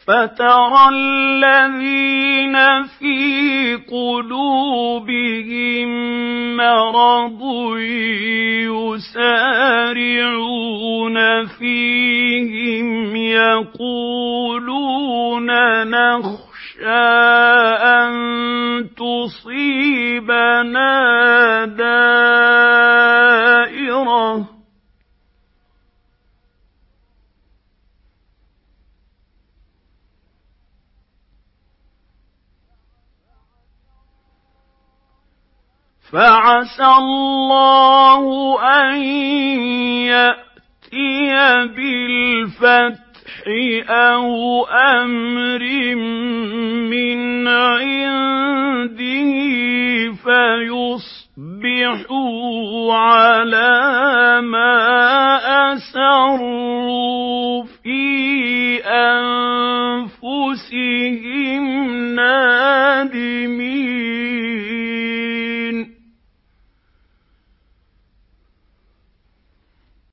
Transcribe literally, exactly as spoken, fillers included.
فَتَرَى الَّذِينَ فِي قُلُوبِهِم مَّرَضٌ يُسَارِعُونَ فِيهِمْ يَقُولُونَ نَخْشَىٰ أَن تُصِيبَنَا دَائِرَةٌ فَعَسَى اللَّهُ أَن يَأْتِيَ بِالْفَتْحِ أَوْ أَمْرٍ مِّنْ عِندِهِ فَيُصْبِحُوا عَلَىٰ مَا أَسَرُّوا فِي أَنفُسِهِمْ نَادِمِينَ